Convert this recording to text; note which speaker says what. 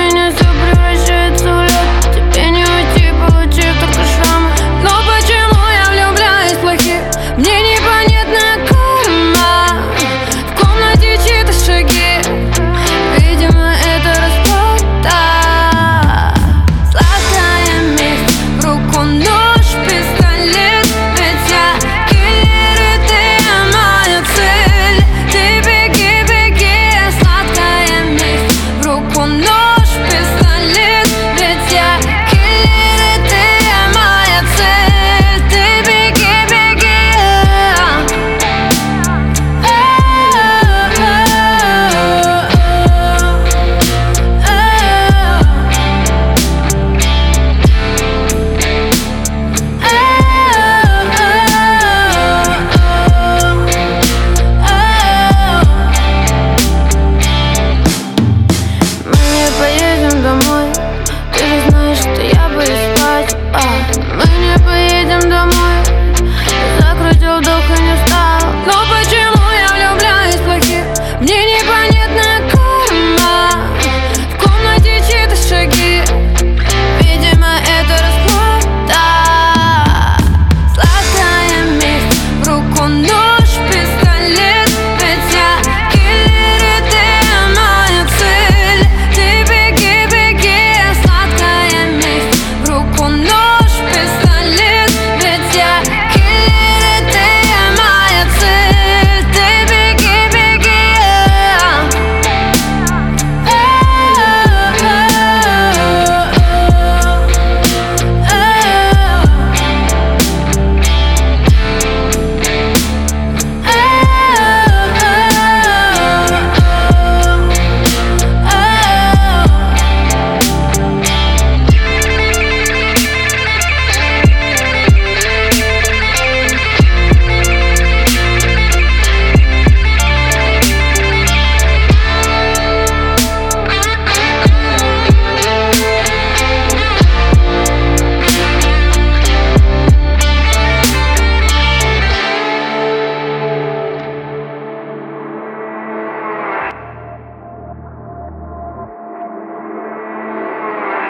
Speaker 1: меня все превращается в лед. Тебе не уйти, получив только шрамы. Но почему я влюбляюсь в плохих? Мне непонятная карма. В комнате чьи-то шаги. Видимо, это расплата. Сладкая месть, в руку нож, пистолет. Ведь я киллер, и ты моя цель. Ты беги, беги. Сладкая месть, в руку нож, пистолет. Ведь я киллер, и ты моя цель. Ты беги, беги. Мы не поедем домой. Ты же знаешь, что я боюсь спать. Мы не поедем домой.